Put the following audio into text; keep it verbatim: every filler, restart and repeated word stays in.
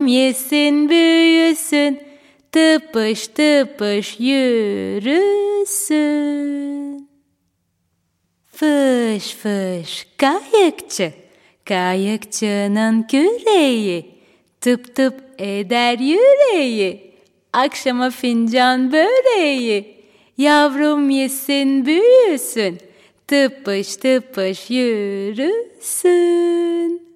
yesin büyüsün, tıpış tıpış yürüsün. Fış fış kayıkçı, kayıkçının küreği, tıp tıp eder yüreği, akşama fincan böreği. Yavrum yesin büyüsün, tıpış tıpış yürüsün.